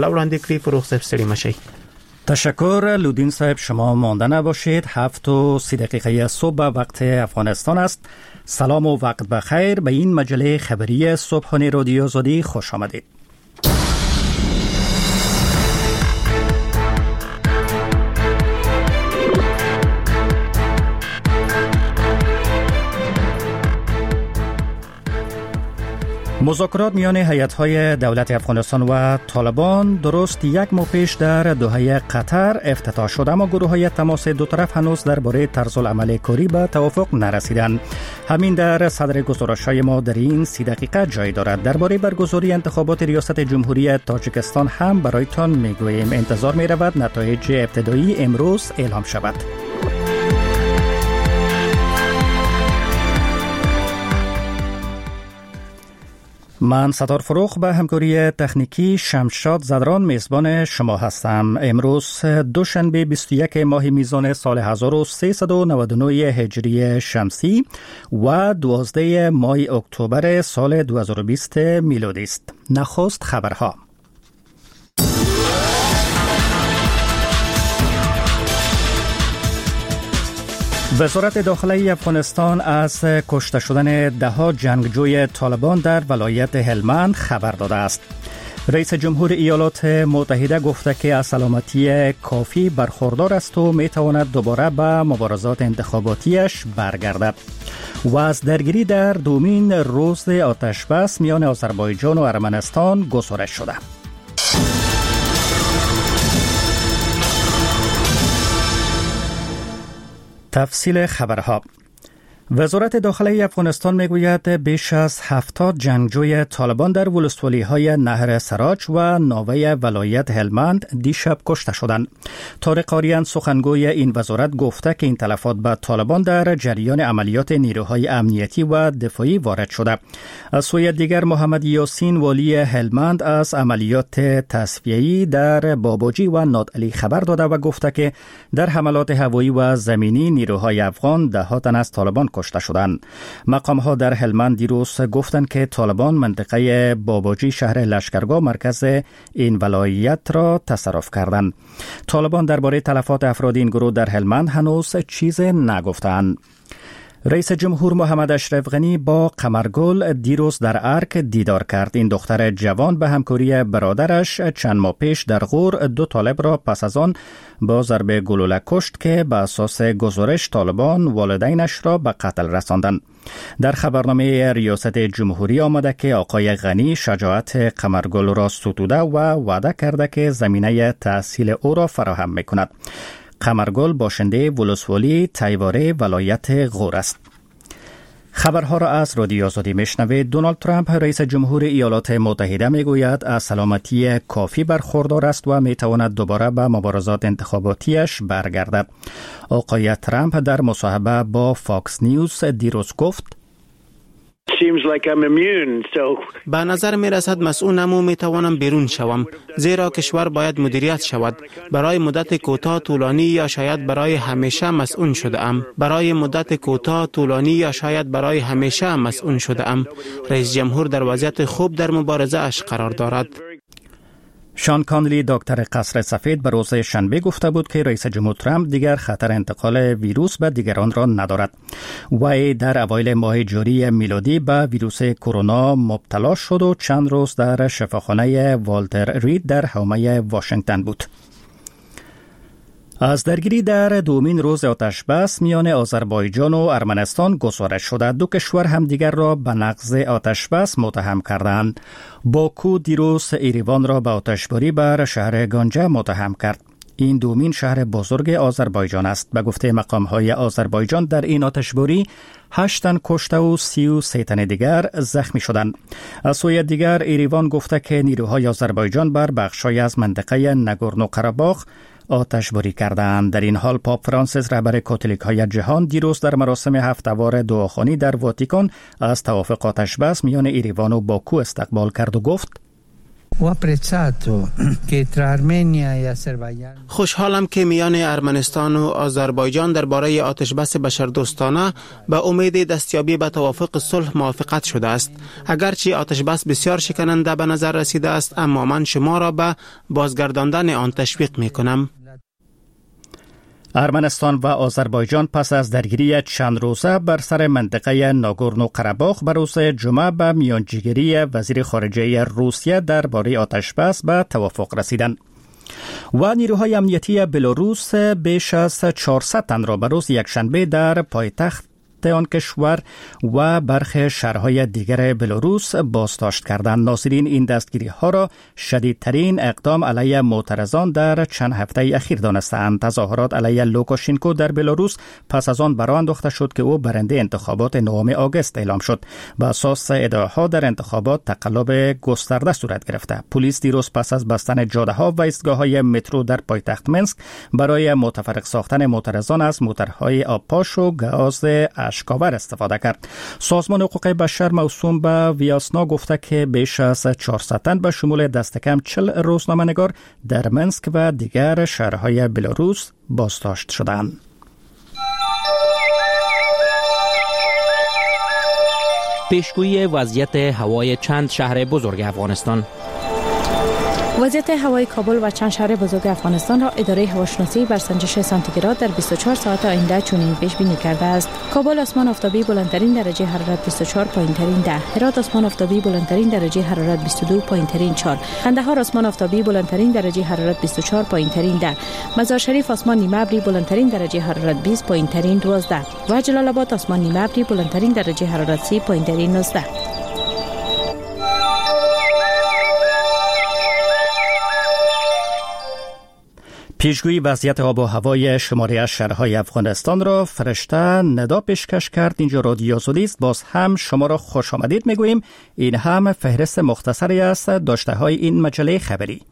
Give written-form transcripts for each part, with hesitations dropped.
وړاندې کړی فروغ صاحب ستړي مشي. تشکر لودین صاحب، شما مانده نباشید. 7:30 صبح وقت افغانستان است. سلام و وقت بخیر. به این مجله خبری صبحانه رادیو آزادی خوش آمدید. مذاکرات میان هیئت‌های دولت افغانستان و طالبان درست یک ماه پیش در دوحه قطر افتتاح شد، اما گروه‌های تماس دو طرف هنوز درباره طرزالعمل کاری به توافق نرسیدند. همین در صدر گزارش‌های ما در این 30 دقیقه جای دارد. درباره برگزاری انتخابات ریاست جمهوری تاجیکستان هم برایتان میگوییم. انتظار می‌رود نتایج ابتدایی امروز اعلام شود. من ستار فروخ به همکاری تکنیکی شمشاد زدران میزبان شما هستم. امروز دوشنبه 21 ماه میزان سال 1399 هجری شمسی و 12 ماه اکتبر سال 2020 میلادی است. نخست خبرها. وزارت داخلی افغانستان از کشته شدن 10 جنگجوی طالبان در ولایت هلمند خبر داده است. رئیس جمهور ایالات متحده گفته که از سلامتی کافی برخوردار است و میتواند دوباره به مبارزات انتخاباتیش برگردد. و از درگیری در دومین روز آتش بس میان آذربایجان و ارمنستان گزارش شده. تفصیل خبرها. وزارت داخلی افغانستان میگوید بیش از 70 جنگجوی طالبان در ولسوالی‌های نهر سراج و ناوه ولایت هلمند دیشب کشته شدند. طارق آریان سخنگوی این وزارت گفته که این تلفات به طالبان در جریان عملیات نیروهای امنیتی و دفاعی وارد شده. از سوی دیگر محمد یاسین والی هلمند از عملیات تصفیه‌ای در باباجی و نادعلی خبر داده و گفته که در حملات هوایی و زمینی نیروهای افغان 10 تن از طالبان کشته شدند. مقام‌ها در هلمند دیروز گفتند که طالبان منطقه باباجی شهر لشکرگاه مرکز این ولایت را تصرف کردند. طالبان درباره تلفات افراد این گروه در هلمند هنوز چیز نگفتند. رئیس جمهور محمد اشرف غنی با قمرگل دیروز در ارک دیدار کرد. این دختر جوان به همکاری برادرش چند ماه پیش در غور 2 طالب را پس از آن با ضرب گلوله کشت که به اساس گزارش طالبان والدینش را به قتل رساندند. در خبرنامه ریاست جمهوری آمده که آقای غنی شجاعت قمرگل را ستوده و وعده کرده که زمینه تحصیل او را فراهم می‌کند. قمرگل باشنده ولسوالی تیواره ولایت غور است. خبرها را از رادیو آزادی میشنوید. دونالد ترامپ رئیس جمهور ایالات متحده میگوید از سلامتی کافی برخوردار است و میتواند دوباره به مبارزات انتخاباتیش برگردد. آقای ترامپ در مصاحبه با فاکس نیوز دیروز گفت به نظر می رسد مسئولم و می توانم بیرون شوم، زیرا کشور باید مدیریت شود. برای مدت کوتاه، طولانی یا شاید برای همیشه مسئول شده ام. برای مدت کوتاه، طولانی یا شاید برای همیشه مسئول شده ام. رئیس جمهور در وضعیت خوب در مبارزه اش قرار دارد. شان کانلی دکتر قصر سفید به روز شنبه گفته بود که رئیس جمهور ترامپ دیگر خطر انتقال ویروس به دیگران را ندارد. وی در اوایل ماه جاری میلادی به ویروس کرونا مبتلا شد و چند روز در شفاخانه والتر رید در حومه واشنگتن بود. از درگیری در دومین روز آتش بس میان آذربایجان و ارمنستان گزارش شده. 2 کشور همدیگر را به نقض آتش بس متهم کردند. باکو دیروز ایریوان را به آتشباری بر شهر گانجه متهم کرد. این دومین شهر بزرگ آذربایجان است. به گفته مقام‌های آذربایجان در این آتشباری 8 تن کشته و 33 تن دیگر زخمی شدند. از سوی دیگر ایریوان گفته که نیروهای آذربایجان بر بخش‌های از منطقه نگورنو قره‌باخ آتشباری کردند. در این حال پاپ فرانسیس رهبر کاتولیک‌های جهان دیروز در مراسم هفته‌وار دعاخوانی در واتیکان از توافق آتش‌بس میان ایریوان و باکو استقبال کرد و گفت خوشحالم که میان ارمنستان و آذربایجان درباره آتشبس بشردوستانه به امید دستیابی به توافق صلح موافقت شده است. اگرچه آتشبس بسیار شکننده به نظر رسیده است، اما من شما را به بازگرداندن آن تشویق می کنم. ارمنستان و آذربایجان پس از درگیری چند روزه بر سر منطقه ناگورنو قره‌باغ به روز جمعه به میانجیگری وزیر خارجه روسیه درباره آتشبس به توافق رسیدند. و نیروهای امنیتی بلاروس بیش از 400 تن را به روز یکشنبه در پایتخت آن کشور و برخی شهرهای دیگر بلاروس بازداشت کردند. ناظرین این دستگیری ها را شدیدترین اقدام علیه معترضان در چند هفته اخیر دانستند. تظاهرات علیه لوکاشنکو در بلاروس پس از آن برآ انداخته شد که او برنده انتخابات 9 آگوست اعلام شد. بر اساس ادعاها در انتخابات تقلب گسترده صورت گرفته. پلیس دیروز پس از بستن جاده ها و ایستگاه‌های مترو در پایتخت منسک برای متفرق ساختن معترضان از موتورهای آبپاش و گاز اشکاور استفاده کرد. سازمان حقوق بشر موسوم به ویاسنا گفته که بیش از 400 تن به شمول دست کم 40 روزنامه‌نگار در منسک و دیگر شهرهای بلاروس بازداشت شدند. پیشگویی وضعیت هوای چند شهر بزرگ افغانستان. وضعیت هوای کابل و چند شهر بزرگ افغانستان را اداره هواشناسی بر سنجش سانتیگراد در 24 ساعت آینده چنین پیش بینی کرده است. کابل آسمان آفتابی بلندترین درجه حرارت 24 پایینترین 10، هرات آسمان آفتابی بلندترین درجه حرارت 22 پایینترین 4، قندهار آسمان آفتابی بلندترین درجه حرارت 24 پایینترین 10، مزار شریف آسمان نیمه ابری بلندترین درجه حرارت 20 پایینترین 12 و جلال آباد آسمان نیمه ابری بلندترین درجه حرارت 30 پایینترین 19. پیشگویی وضعیت آب و هوای شماری از شهرهای افغانستان را فرشته ندا پیشکش کرد. اینجا رادیو آزادی است. باز هم شما را خوش آمدید میگوییم. این هم فهرست مختصری است داشته های این مجله خبری.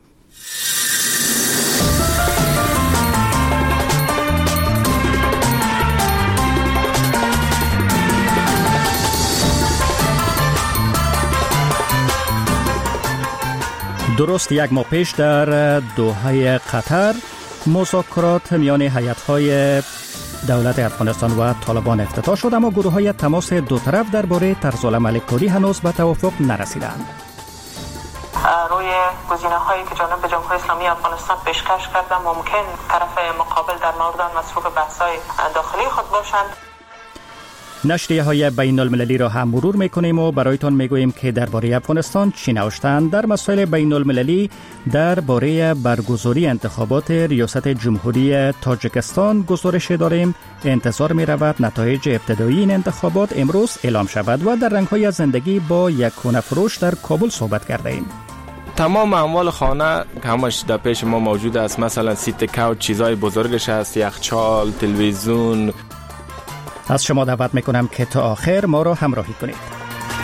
درست یک ماه پیش در دوحه قطر مذاکرات میان هیئت‌های دولت افغانستان و طالبان افتتاح شد، اما گروه‌های تماس دو طرف درباره طرزالعمل کاری هنوز به توافق نرسیدند. روی گزینه‌هایی که جانب جمهوری اسلامی افغانستان پیشکش کرده ممکن طرف مقابل در مورد آن مصروف بحث‌های داخلی خود باشند. نشریه‌های بین المللی را هم مرور می‌کنیم و برایتان می‌گوییم که درباره افغانستان چی نوشتند. در مسائل بین المللی درباره برگزاری انتخابات ریاست جمهوری تاجیکستان گزارش داریم. انتظار می‌رود نتایج ابتدایی این انتخابات امروز اعلام شود و در رنگ‌های زندگی با یک خانه فروش در کابل صحبت کردیم. تمام اموال خانه همش در پیش ما موجود است، مثلا سیت کوچ، چیزای بزرگش هست، یخچال، تلویزیون. از شما دعوت میکنم که تا آخر ما را همراهی کنید.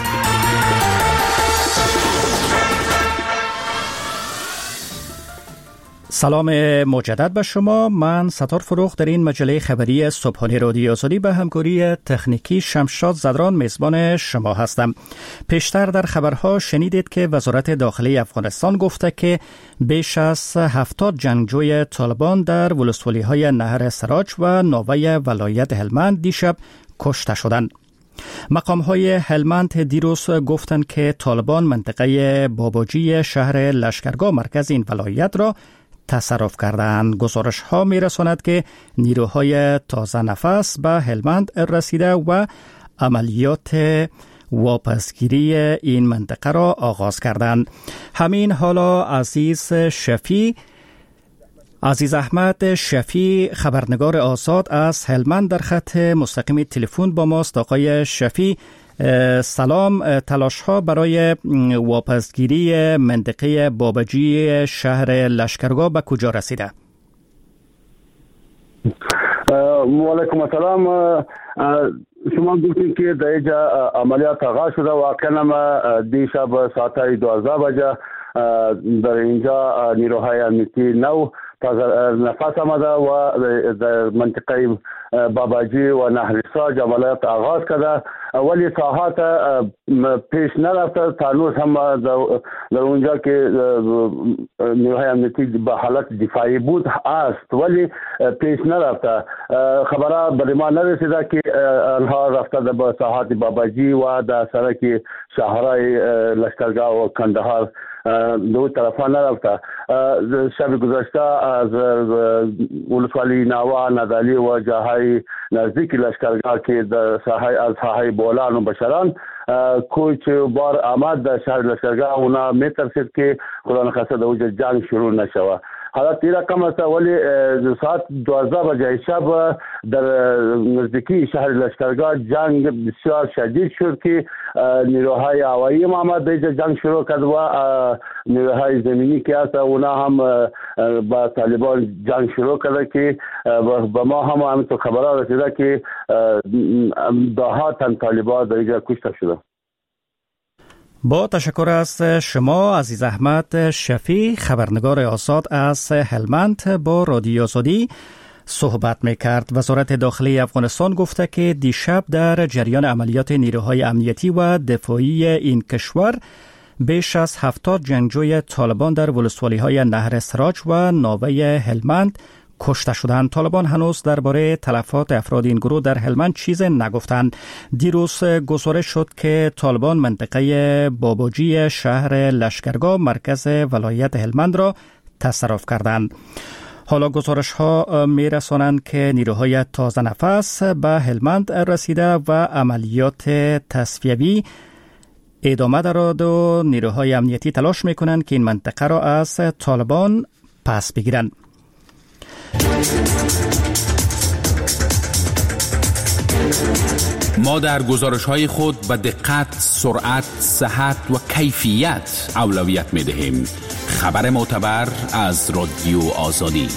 سلام مجدد به شما. من ستار فروخ در این مجله خبری صبحانه رادیو آزادی به همکاری تکنیکی شمشاد زدران میزبان شما هستم. پیشتر در خبرها شنیدید که وزارت داخلی افغانستان گفته که بیش از 70 جنگجوی طالبان در ولسوالی‌های نهر سراج و ناوه ولایت هلمند دیشب کشته شدند. مقام‌های هلمند دیروز گفتند که طالبان منطقه باباجی شهر لشکرگاه مرکز این ولایت را تصرف کردند. گزارش ها می رساند که نیروهای تازه نفس به هلمند رسیده و عملیات واپسگیری این منطقه را آغاز کردند. همین حالا عزیز احمد شفی خبرنگار آزاد از هلمند در خط مستقیم تلفن با ماست. آقای شفی سلام. تلاش ها برای واپسگیری منطقه باباجی شهر لشکرگاه به کجا رسیده؟ و علیکم السلام. شما گفتید که در اینجا عملیات آغاز شده. واقعا دیشب ساعت 12 بجه در اینجا نیروهای امنیتی نو تازه نفس آمده و در منطقه باباجی و نهر سراج عملیات آغاز کرده، ولی ساحات پیش نرفته. تانوس هم در اونجا که نیروهای امنیتی به حالت دفاعی بود است، ولی پیش نرفته. خبرها به ما نرسیده که آنها رفته به ساحات باباجی و در سرک شهرهای لشکرگاه و کندهار دو طرفا نرفته. شب گذشته از ولسوالی ناوا، نادالی و جاهای نزدیک لشکرگاه که در ساحه بولان و بشران کوچ بار آمد در شهر لشکرگاه، اونا میترسید که خدا نخواسته در اونجا جنگ شروع نشود. حالت این رقم است، ولی ساعت 12 بجه شب در نزدیکی شهر لشکرگاه جنگ بسیار شدید شد که نیروهای هوایی آمد دیگه جنگ شروع کرد و نیروهای زمینی که هست اونا هم با طالبان جنگ شروع کرده که به ما هم همینطور خبرها رسیده که ده‌ها تن طالبان دیگه کشته شده. با تشکر از شما عزیز احمد شفیع، خبرنگار آزاد از هلمند با رادیو آزادی صحبت میکرد. وزارت داخلی افغانستان گفته که دیشب در جریان عملیات نیروهای امنیتی و دفاعی این کشور بیش از 70 جنگجوی طالبان در ولسوالی‌های نهر سراج و ناوه هلمند کشته شدند. طالبان هنوز درباره تلفات افراد این گروه در هلمند چیز نگفتند. دیروز گزارش شد که طالبان منطقه باباجی شهر لشکرگاه مرکز ولایت هلمند را تصرف کردند. حالا گزارش ها می رسانند که نیروهای تازه نفس به هلمند رسیده و عملیات تصفیوی ادامه دارد و نیروهای امنیتی تلاش می کنند که این منطقه را از طالبان پس بگیرند. ما در گزارش‌های خود به دقت، سرعت، صحت و کیفیت اولویت می‌دهیم. خبر معتبر از رادیو آزادی.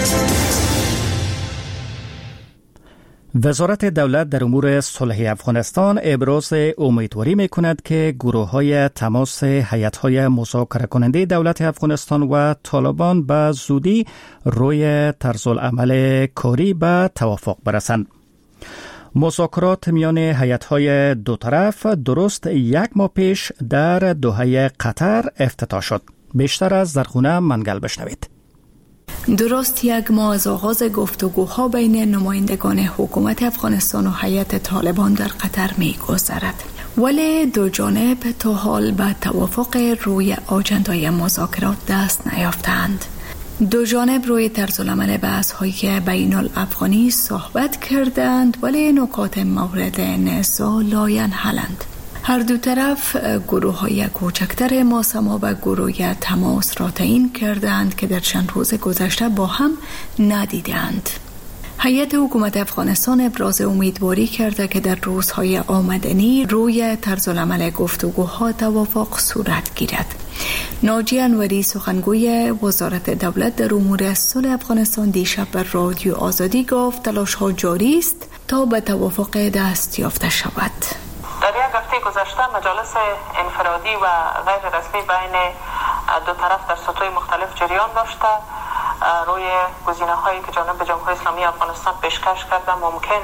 وزارت دولت در امور صلح افغانستان ابراز امیدواری می‌کند که گروه‌های تماس هیئت‌های مذاکره کننده دولت افغانستان و طالبان به زودی روی طرزالعمل کاری به توافق برسند. مذاکرات میان هیئت‌های دو طرف درست یک ماه پیش در دوحه قطر افتتاح شد. بیشتر از زرخونه منگل بشنوید. درست یک ماه از آغاز گفتگوها بین نمایندگان حکومت افغانستان و هیئت طالبان در قطر می‌گذرد، ولی دو جانب تا حال به توافق روی آجندای مذاکرات دست نیافتند. دو جانب روی طرزالعمل بحث‌های بین الافغانی صحبت کردند، ولی نکات مورد نزاع لاینحلند. هر دو طرف گروه‌های کوچکتر ماسما و گروه تماس را تعیین کردند که در چند روز گذشته با هم ندیدند. هیئت حکومت افغانستان ابراز امیدواری کرده که در روزهای آمدنی روی طرزالعمل گفتگوها توافق صورت گیرد. ناجی انوری سخنگوی وزارت دولت در امور صلح افغانستان دیشب بر رادیو آزادی گفت تلاش‌ها جاری است تا به توافق دست یافته شود. در یک هفته گذشته مجالس انفرادی و غیر رسمی بین دو طرف در سطوح مختلف جریان داشته. روی گزینه‌هایی که جانب جمهوری اسلامی افغانستان پیشکش کرده ممکن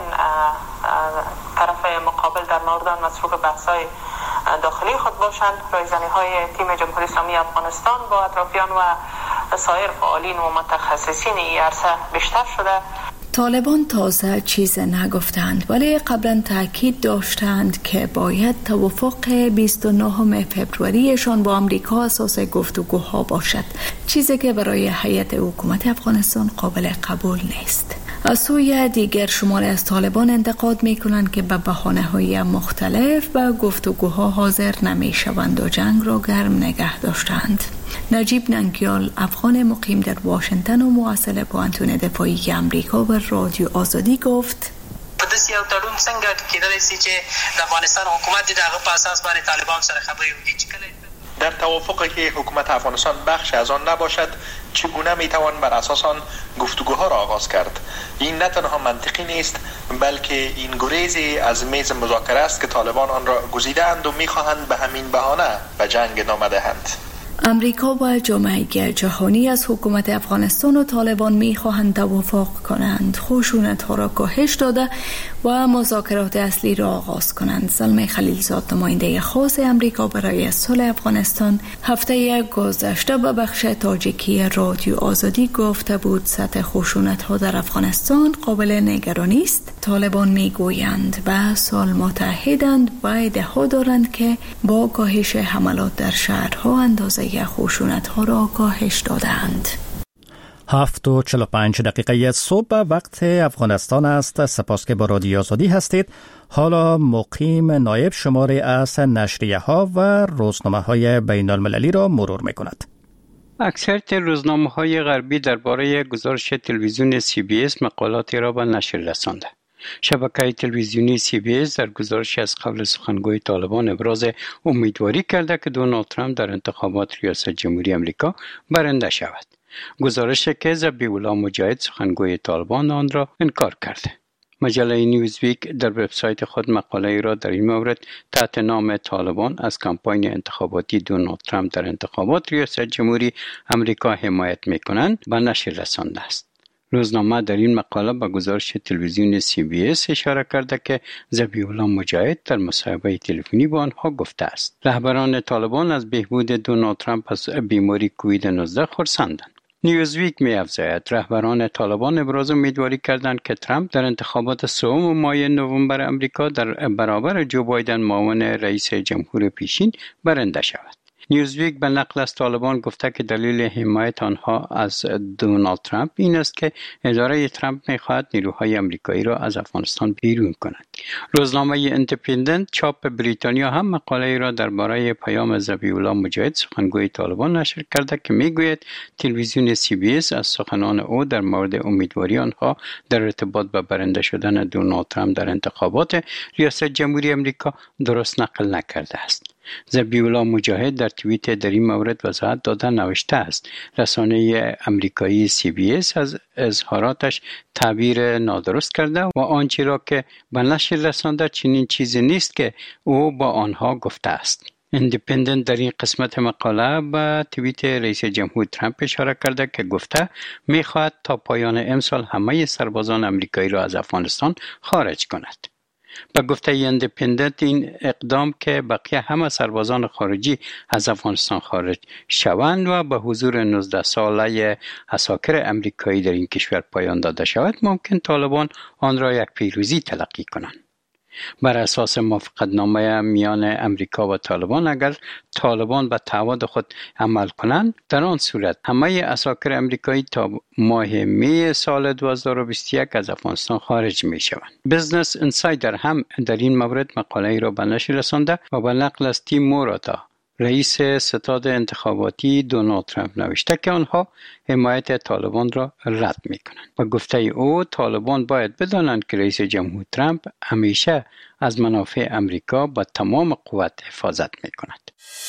طرف مقابل در مورد آن مصروف بحث‌های داخلی خود باشند. رایزنی‌های تیم جمهوری اسلامی افغانستان با اطرافیان و سایر فعالین و متخصصین این عرصه بیشتر شده. طالبان تازه چیز نگفتند، ولی قبلا تاکید داشتند که باید توافق 29 فوریه‌شان با آمریکا اساس گفتگوها باشد، چیزی که برای هیئت حکومت افغانستان قابل قبول نیست. از سوی دیگر شماری از طالبان انتقاد می‌کنند که به بهانه‌های مختلف به گفتگوها حاضر نمی‌شوند و جنگ را گرم نگه داشتند. نجیب ننگیال، افغان مقیم در واشنگتن و مواصل پوهنتون دفاعی آمریکا و رادیو آزادی گفت: په داسې یو تړون څنګه کېدلی شي چې د افغانستان حکومت د هغه په اساس باندې طالبان سره خبرې وکړي چې کله در توافقی که حکومت افغانستان بخش از آن نباشد چگونه میتوان بر اساس آن گفتگوها را آغاز کرد؟ این نه تنها منطقی نیست بلکه این گریزی از میز مذاکره است که طالبان آن را گزیدند و میخواهند به همین بهانه به جنگ ادامه دهند. امریکا و جامعه جهانی از حکومت افغانستان و طالبان می‌خواهند توافق کنند، خشونت‌ها را کاهش داده و مذاکرات اصلی را آغاز کنند. زلمه خلیلزاد، نماینده خاص امریکا برای صلح افغانستان، هفته گذشته به بخش تاجیکی رادیو آزادی گفته بود سطح خشونت‌ها در افغانستان قابل نگرانی است. طالبان میگویند به سال متحدند و ادعا دارند که با کاهش حملات در شهرها اندازه خشونت‌ها را کاهش دادند. 7:45 صبح وقت افغانستان است. سپاس که با رادیو آزادی هستید. حالا مقیم نایب شماره از نشریه ها و روزنامه های بین المللی را مرور می کند. اکثریت روزنامه های غربی درباره گزارش تلویزیون CBS مقالاتی را به نشر رسانده. شبکه تلویزیونی CBS در گزارش از قبل سخنگوی طالبان ابراز امیدواری کرده که دونالد ترامپ در انتخابات ریاست جمهوری آمریکا برنده شود. گزارش که ذبیح الله مجاهد سخنگوی طالبان آن را انکار کرده. مجله نیوزویک در وبسایت خود مقاله را در این مورد تحت نام طالبان از کمپاین انتخاباتی دونالد ترامپ در انتخابات ریاست جمهوری آمریکا حمایت می‌کنند به نشر رسانده است. روزنامه در این مقاله به گزارش تلویزیون CBS اشاره کرده که ذبیح الله مجاهد در مصاحبه تلفنی با آنها گفته است رهبران طالبان از بهبود دونالد ترامپ از بیماری کووید 19 خرسندند. نیوزویک می‌افزاید رهبران طالبان ابراز امیدواری کردند که ترامپ در انتخابات سوم ماه نوامبر آمریکا در برابر جو بایدن معاون رئیس جمهور پیشین برنده شود. نیوزویک به نقل از طالبان گفته که دلیل حمایت آنها از دونالد ترامپ این است که اداره ترامپ می‌خواهد نیروهای آمریکایی را از افغانستان بیرون کند. روزنامه ایندیپندنت چاپ بریتانیا هم مقاله را درباره پیام ذبیح الله مجاهد سخنگوی طالبان نشر کرده که میگوید تلویزیون CBS از سخنان او در مورد امیدواری آنها در ارتباط با برنده شدن دونالد ترامپ در انتخابات ریاست جمهوری آمریکا درست نقل نکرده است. ذبیح الله مجاهد در توییت در این مورد وضاحت داده نوشته است رسانه امریکایی CBS از اظهاراتش تعبیر نادرست کرده و آنچه را که به نشر رسانده چنین چیزی نیست که او با آنها گفته است. ایندیپندنت در این قسمت مقاله به توییت رئیس جمهور ترامپ اشاره کرده که گفته می‌خواهد تا پایان امسال همه سربازان امریکایی را از افغانستان خارج کند. به گفته ایندیپندنت این اقدام که بقیه همه سربازان خارجی از افغانستان خارج شوند و به حضور 19 ساله عساکر امریکایی در این کشور پایان داده شود ممکن طالبان آن را یک پیروزی تلقی کنند. بر اساس موافقتنامه میان امریکا و طالبان اگر طالبان به تعهد خود عمل کنند در آن صورت همه عساکر امریکایی تا ماه می سال 2021 از افغانستان خارج می شوند. بیزنس انسایدر هم در این مورد مقاله را به نشر رسانده و به نقل از تیم موراتا رئیس ستاد انتخاباتی دونالد ترامپ نوشته که آنها حمایت طالبان را رد می کنند و گفته او طالبان باید بدانند که رئیس جمهور ترامپ همیشه از منافع امریکا با تمام قوت حفاظت می کند.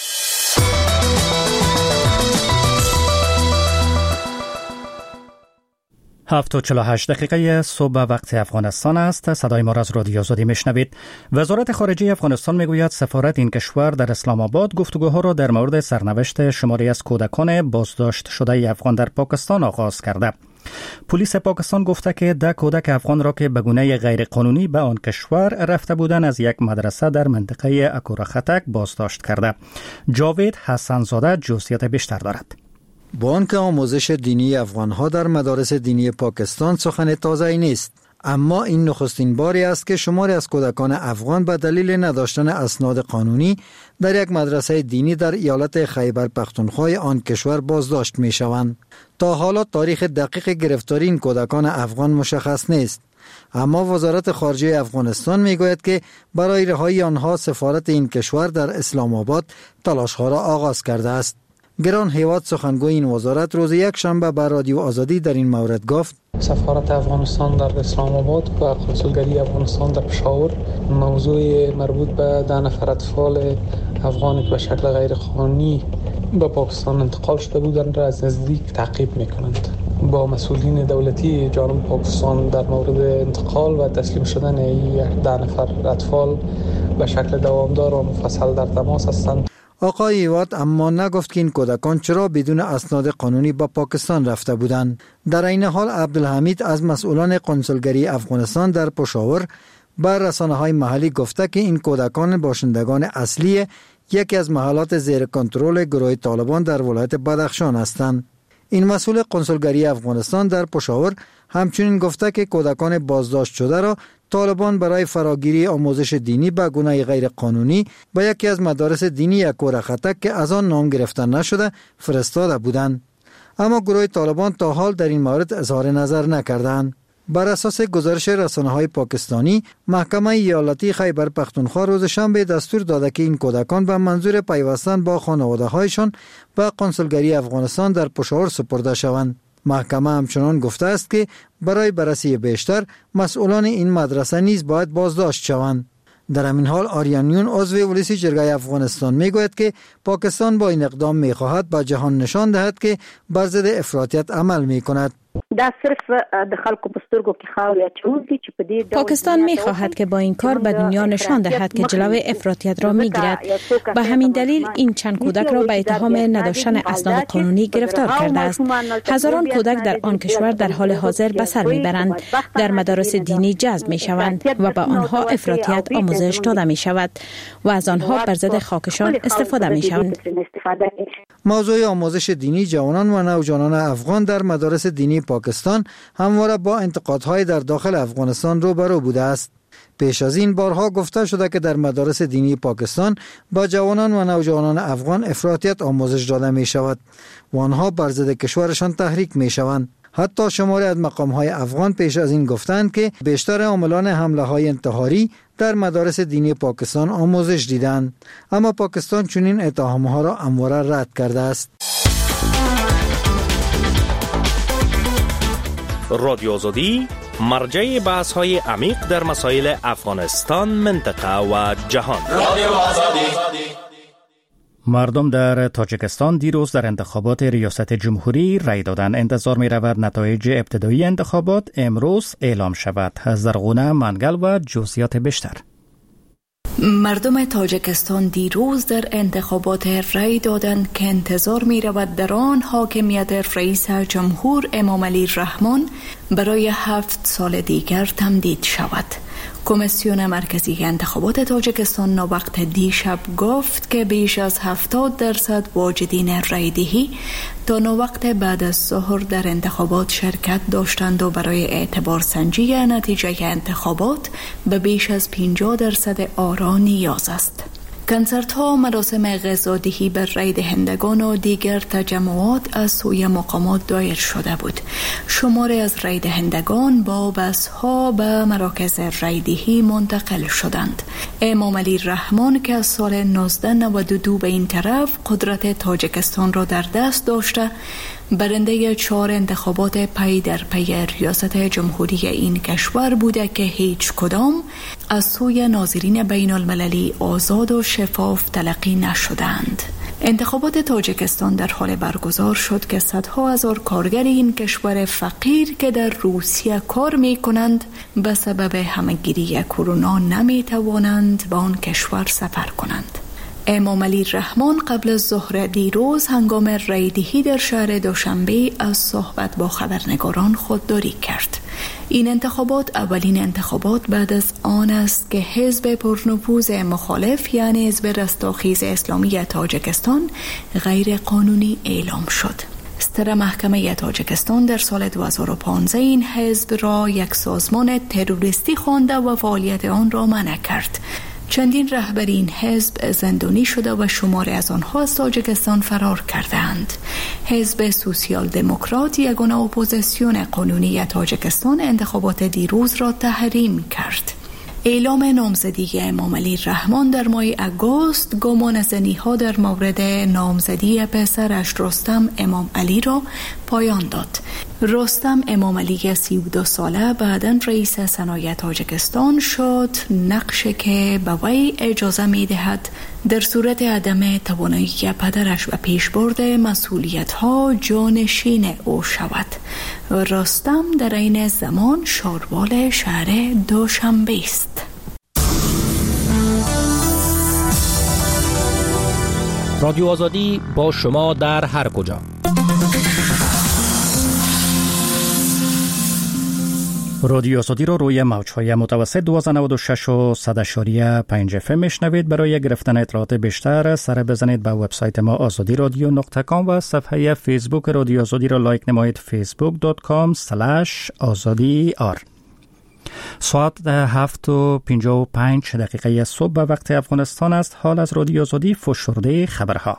7:48 صبح وقت افغانستان است. صدای ما را از رادیو آزادی میشنوید. وزارت خارجه افغانستان میگوید سفارت این کشور در اسلام آباد گفتگوها را در مورد سرنوشت شماری از کودکان بازداشت شده افغان در پاکستان آغاز کرده. پلیس پاکستان گفته که 10 کودک افغان را که به گونه غیرقانونی به آن کشور رفته بودند از یک مدرسه در منطقه اکورا خطک بازداشت کرده. جاوید حسنزاده جزئیات بیشتر دارد. با آنکه آموزش دینی افغانها در مدارس دینی پاکستان سخن تازه‌ای نیست، اما این نخستین باری است که شماری از کودکان افغان به دلیل نداشتن اسناد قانونی در یک مدرسه دینی در ایالت خیبر پختونخوا آن کشور بازداشت می شوند. تا حالا تاریخ دقیق گرفتاری این کودکان افغان مشخص نیست، اما وزارت خارجه افغانستان می گوید که برای رهایی آنها سفارت این کشور در اسلام آباد تلاش‌ها را آغاز کرده است. گران هیواد سخنگوی این وزارت روز یک شنبه به رادیو آزادی در این مورد گفت سفارت افغانستان در اسلام آباد و قنسولگری افغانستان در پشاور موضوع مربوط به 10 نفر اطفال افغانی که به شکل غیرقانونی به پاکستان انتقال شده بودند را از نزدیک تعقیب می‌کنند. با مسئولین دولتی جانب پاکستان در مورد انتقال و تسلیم شدن این 10 نفر اطفال به شکل دوامدار و مفصل در تماس هستند. آقای هیوات اما نگفت که این کودکان چرا بدون اسناد قانونی به پاکستان رفته بودند. در این حال عبدالحمید از مسئولان کنسولگری افغانستان در پشاور بر رسانه‌های محلی گفته که این کودکان باشندگان اصلی یکی از محلات زیر کنترل گروه طالبان در ولایت بدخشان هستند. این مسئول کنسولگری افغانستان در پشاور همچنین گفته که کودکان بازداشت شده را طالبان برای فراگیری آموزش دینی به گونه غیر قانونی به یکی از مدارس دینی یکور خطک که از آن نام گرفته نشده فرستاده بودند. اما گروه طالبان تا حال در این مورد اظهار نظر نکردند. بر اساس گزارش رسانه‌های پاکستانی، محکمه ایالتی خیبر پختونخوا روز شنبه دستور داده که این کودکان به منظور پیوستن با خانواده‌هایشان به کنسولگری افغانستان در پشاور سپرده شوند. محکمه همچنان گفته است که برای بررسی بیشتر مسئولان این مدرسه نیز باید بازداشت شوند. در همین حال آریانیون عضو ولسی جرگه افغانستان میگوید که پاکستان با این اقدام میخواهد به جهان نشان دهد که بر ضد افراطیت عمل میکند. پاکستان می‌خواهد که با این کار به دنیا نشان دهد که جلوی افراطیت را می‌گیرد. به همین دلیل این چند کودک را به اتهام نداشتن اسناد قانونی گرفتار کرده است. هزاران کودک در آن کشور در حال حاضر به سر می‌برند، در مدارس دینی جذب می‌شوند و به آنها افراطیت آموزش داده می‌شود و از آنها بر ضد خاکشان استفاده می‌شوند. موضوع آموزش دینی جوانان و نوجوانان افغان در مدارس دینی پاکستان همواره با انتقادهای در داخل افغانستان روبرو بوده است. پیش از این بارها گفته شده که در مدارس دینی پاکستان با جوانان و نوجوانان افغان افراطیت آموزش داده می شود و آنها بر ضد کشورشان تحریک می شوند. حتی شماری از مقام‌های افغان پیش از این گفتند که بیشتر عاملان حمله‌های انتحاری در مدارس دینی پاکستان آموزش دیدند، اما پاکستان چنین اتهام‌ها را همواره رد کرده است. رادیو آزادی مرجع بحث‌های عمیق در مسائل افغانستان، منطقه و جهان. رادیو آزادی. مردم در تاجیکستان دیروز در انتخابات ریاست جمهوری رای دادند. انتظار می رود نتایج ابتدایی انتخابات امروز اعلام شود. زرغونه منگل و جزئیات بیشتر. مردم تاجیکستان دیروز در انتخابات رای دادند که انتظار می رود در آن حاکمیت رئیس جمهور امام علی رحمان برای 7 سال دیگر تمدید شود. کمیسیون مرکزی انتخابات تاجیکستان وقت دیشب گفت که بیش از 70% واجدین رایدهی تا وقت بعد از ظهر در انتخابات شرکت داشتند و برای اعتبار سنجی نتیجه انتخابات به بیش از 50% آرا نیاز است. کنسرت ها و مراسم غذادهی بر رای دهندگان و دیگر تجمعات از سوی مقامات دایر شده بود. شماری از رای دهندگان با بس ها به مراکز رای دهی منتقل شدند. امام علی رحمان که از سال 1992 به این طرف قدرت تاجیکستان را در دست داشته، برنده 4 انتخابات پی در پی ریاست جمهوری این کشور بوده که هیچ کدام از سوی ناظرین بین المللی آزاد و شفاف تلقی نشدند. انتخابات تاجیکستان در حال برگزار شد که صدها هزار کارگر این کشور فقیر که در روسیه کار می کنند به سبب همهگیری کرونا نمی توانند به آن کشور سفر کنند. امام علی رحمان قبل از ظهر دیروز هنگام رایدهی در شهر دوشنبه از صحبت با خبرنگاران خودداری کرد. این انتخابات اولین انتخابات بعد از آن است که حزب پرنفوذ مخالف یعنی حزب رستاخیز اسلامی تاجیکستان غیر قانونی اعلام شد. ستر محکمه تاجیکستان در سال 2015 این حزب را یک سازمان تروریستی خوانده و فعالیت آن را منع کرد. چندین رهبر این حزب زندانی شده و شماری از آنها از تاجیکستان فرار کردند. حزب سوسیال دموکرات یگانه اپوزیسیون قانونی تاجیکستان انتخابات دیروز را تحریم کرد. اعلام نامزدی امام علی رحمان در ماه اگوست گمانه‌زنی‌ها در مورد نامزدی پسرش رستم امام علی را پایان داد. رستم امام علی 32 ساله بعداً رئیس صنایع تاجیکستان شد، نقشی که به وی اجازه می‌دهد در صورت عدم توانایی پدرش و پیشبرد مسئولیت‌ها جانشین او شود. رستم در این زمان شاروال شهر دوشنبه است. رادیو آزادی با شما در هر کجا. رادیو آزادی رو روی موج‌های متوسط 1296 و 100.5 FM میشنوید. برای گرفتن اطلاعات بیشتر سر بزنید به وبسایت ما azadiradyo.com و صفحه فیسبوک رادیو آزادی رو لایک نمایید facebook.com/azadiyar. ساعت 7:55 صبح به وقت افغانستان است. حال از رادیو آزادی فشرده خبرها.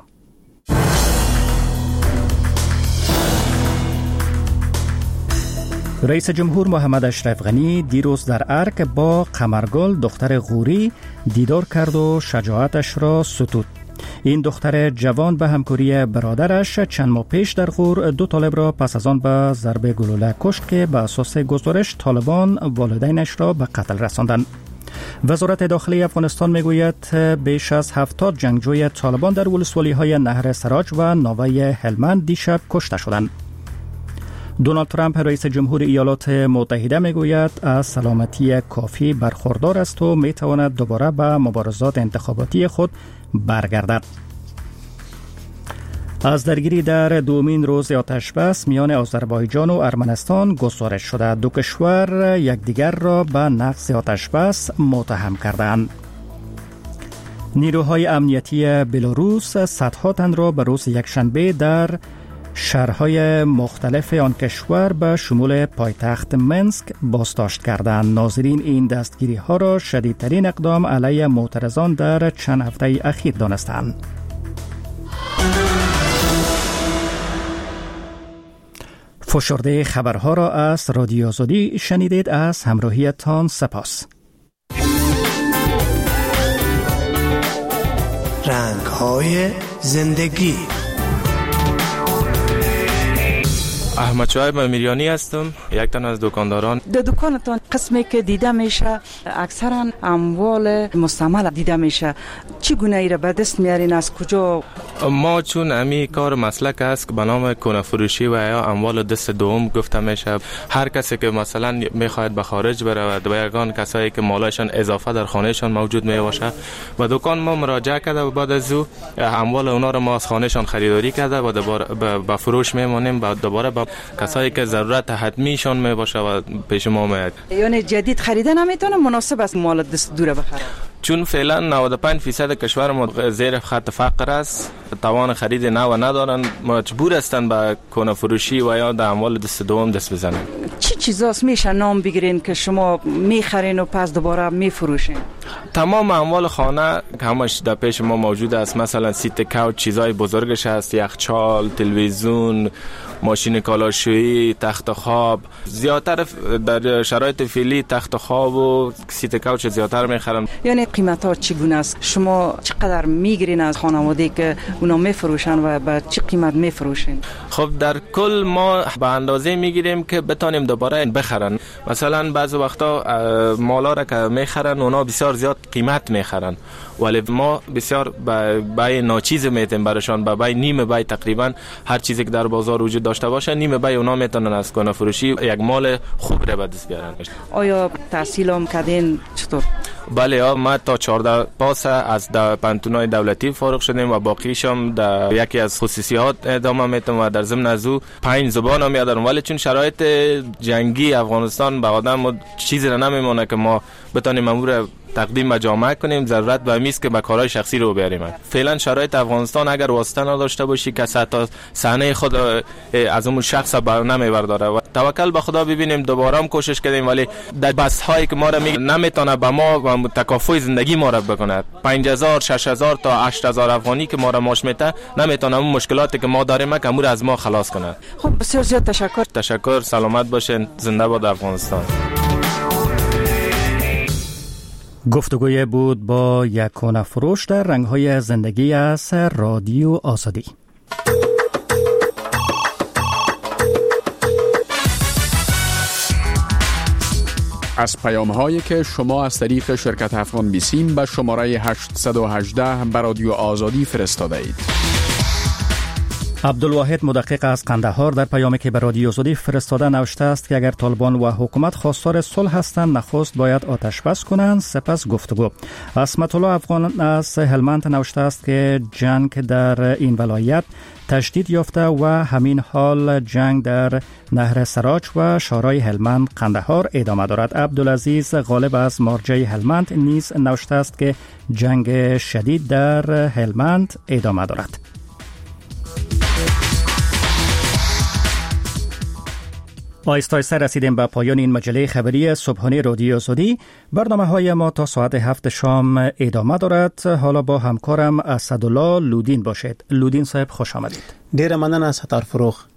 رئیس جمهور محمد اشرف غنی دیروز در ارک با قمرگل دختر غوری دیدار کرد و شجاعتش را ستود. این دختر جوان به همکاری برادرش چند ماه پیش در غور 2 طالب را پس از آن به ضرب گلوله کشت که به اساس گزارش طالبان والدینش را به قتل رساندند. وزارت داخلی افغانستان میگوید بیش از 70 جنگجوی طالبان در ولسوالی‌های نهر سراج و ناوه هلمند دیشب کشته شدند. دونالد ترامپ رئیس جمهور ایالات متحده میگوید از سلامتی کافی برخوردار است و میتواند دوباره به مبارزات انتخاباتی خود برگردد. از درگیری در دومین روز آتش بس میان آذربایجان و ارمنستان گزارش شده. دو کشور یکدیگر را به نقض آتش بس متهم کردند. نیروهای امنیتی بلاروس صدها تن را به روز یکشنبه در شهرهای مختلف آن کشور به شمول پایتخت منسک بازداشت کردند. ناظرین این دستگیری ها را شدیدترین اقدام علیه معترضان در چند هفته اخیر دانستند. فشرده خبرها را از رادیو آزادی شنیدید. از همراهیتان سپاس. رنگ‌های زندگی. احمد شعیب میریانی هستم، یک تن از دکانداران. در دکانتان قسمی که دیده میشه اکثرا اموال مستعمل دیده میشه، چگونه ای را به دست میارین؟ از کجا؟ ما چون امی کار مسلک است که به نام کنه فروشی و یا اموال دست دوم گفته میشه، هر کسی که مثلا میخواهد به خارج برود و یگان کسایی که مالشان اضافه در خانهشان موجود میباشه و دکان ما مراجعه کرده و بعد از او اموال اونا رو ما از خانهشان خریداری کرده و دوباره به فروش میمونیم و دوباره به کسایی که ضرورت حتمیشان میباشه و پیش ما میاد. یعنی جدید خریده نمیتونه، مناسب است مال دست دوره بخره؟ چون فعلا 95% کشور ما زیر خط فقر است، توان خرید نو ندارن، مجبور هستن به کنه فروشی و یا در اموال دست دوم دست بزنن. چی چیزاست میشه نام بگیرین که شما میخرین و پس دوباره میفروشین؟ تمام اموال خانه که همش در پیش ما موجود است، مثلا سیت کوچ، چیزای بزرگش هست، یخچال، تلویزیون، ماشین کالاشویی، تخت خواب. زیادتر در شرایط فعلی تخت خواب و سیت کوچ زیادتر میخرن. یعنی قیمت ها چگونه است؟ شما چقدر میگیرین از خانواده که اونا میفروشن و به چه قیمت میفروشین؟ خب در کل ما به اندازه میگیریم که بتونیم دوباره بخرن. مثلا بعضی وقتا مالا را که میخرن اونا بسیار زیاد قیمت میخرن، ولی ما بسیار بای ناچیز میتیم برشان، بای نیم بای تقریبا هر چیزی که در بازار وجود داشته باشه نیم بای اونا میتونن از کنه فروشی یک مال خوب را به دست بیارن. آیا تحصیل هم کردین؟ چطور؟ بله، ما تا 14 پاس از پانتونای دولتی فارغ شدیم و باقیشم در یکی از خصوصیات ادامه میتم و در ضمن از او 5 زبان هم یاد دارم، ولی چون شرایط جنگی افغانستان به آدم چیزی را نمیمونه که ما بتونیم امور تقدیم به جامعه کنیم، ضرورت به میست که به کارهای شخصی رو بیاریم. فعلا شرایط افغانستان اگر واسطه نداشته باشی که تا صحنه خود از اون شخص بر نمیبرداره و توکل به خدا ببینیم دوباره هم کوشش کنیم، ولی در بس هایی که ما را نمیتونه به ما و تکافؤ زندگی ما را بکنه. 5000 6000 تا 8000 افغانی که ما را ماش میته نمیتونه اون مشکلاتی که ما داریم که امور از ما خلاص کنه. خب بسیار زیاد تشکر. سلامت باشین. زنده باد افغانستان. گفتگوی بود با یکان فروش در رنگ‌های زندگی از رادیو آزادی. از پیام‌هایی که شما از طریق شرکت افغان بیسیم به شماره 818 به رادیو آزادی فرستاده اید. عبدالواحد مدقق از قندهار در پیامی که به رادیو آزادی فرستاده نوشته است که اگر طالبان و حکومت خواستار صلح هستند، نخست باید آتش بس کنند، سپس گفتگو. اسمت الله افغان از هلمند نوشته است که جنگ در این ولایت تشدید یافته و همین حال جنگ در نهر سراج و شارای هلمند قندهار ادامه دارد. عبدالعزیز غالب از مارجه هلمند نیز نوشته است که جنگ شدید در هلمند ادامه دارد. آهسته آهسته رسیدیم به پایان این مجله خبری صبحانه رادیو آزادی. برنامه‌های ما تا ساعت 7 شام ادامه دارد. حالا با همکارم اسدالله لودین باشید. لودین صاحب خوش آمدید. ډیر مننه ستار فروغ.